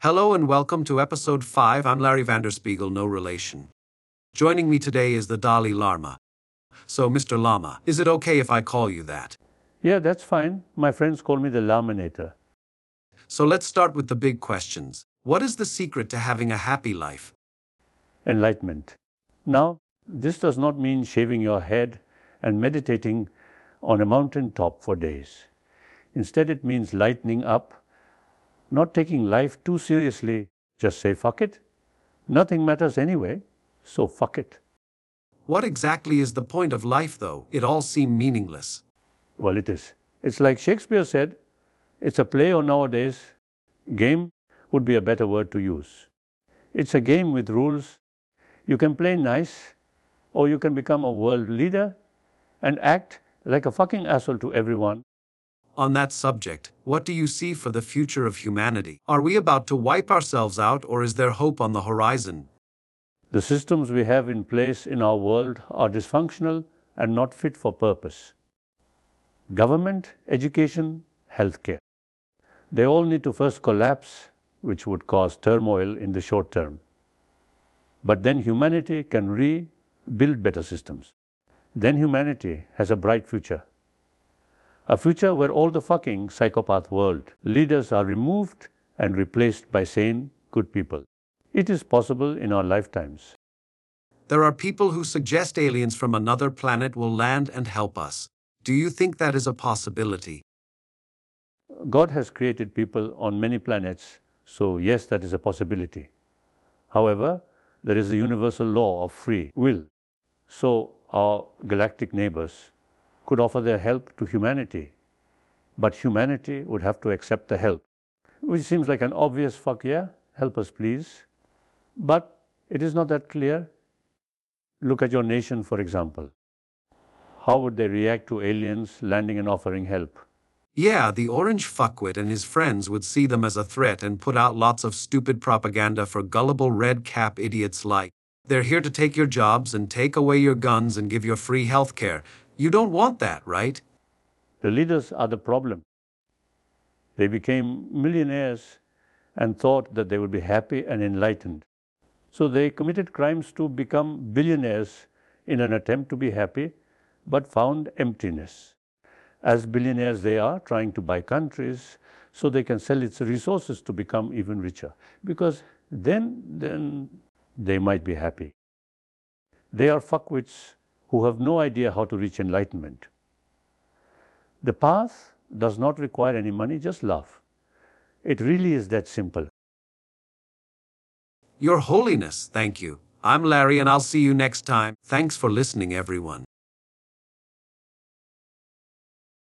Hello and welcome to episode 5. I'm Larry Vanderspiegel, no relation. Joining me today is the Dalai Lama. So, Mr. Lama, is it okay if I call you that? Yeah, that's fine. My friends call me the Laminator. So let's start with the big questions. What is the secret to having a happy life? Enlightenment. Now, this does not mean shaving your head and meditating on a mountain top for days. Instead, it means lightening up, not taking life too seriously. Just say fuck it. Nothing matters anyway, so fuck it. What exactly is the point of life, though? It all seems meaningless. Well, it is. It's like Shakespeare said, it's a play, or nowadays, game would be a better word to use. It's a game with rules. You can play nice, or you can become a world leader and act like a fucking asshole to everyone. On that subject, what do you see for the future of humanity? Are we about to wipe ourselves out, or is there hope on the horizon? The systems we have in place in our world are dysfunctional and not fit for purpose. Government, education, healthcare. They all need to first collapse, which would cause turmoil in the short term. But then humanity can rebuild better systems. Then humanity has a bright future. A future where all the fucking psychopath world leaders are removed and replaced by sane, good people. It is possible in our lifetimes. There are people who suggest aliens from another planet will land and help us. Do you think that is a possibility? God has created people on many planets, so yes, that is a possibility. However, there is a universal law of free will. So our galactic neighbors could offer their help to humanity, but humanity would have to accept the help, which seems like an obvious fuck yeah, help us please. But it is not that clear. Look at your nation, for example. How would they react to aliens landing and offering help? Yeah, the orange fuckwit and his friends would see them as a threat and put out lots of stupid propaganda for gullible red cap idiots like, they're here to take your jobs and take away your guns and give you free health care. You don't want that, right? The leaders are the problem. They became millionaires and thought that they would be happy and enlightened. So they committed crimes to become billionaires in an attempt to be happy, but found emptiness. As billionaires, they are trying to buy countries so they can sell its resources to become even richer, because then they might be happy. They are fuckwits who have no idea how to reach enlightenment. The path does not require any money, just love. It really is that simple. Your Holiness, thank you. I'm Larry and I'll see you next time. Thanks for listening, everyone.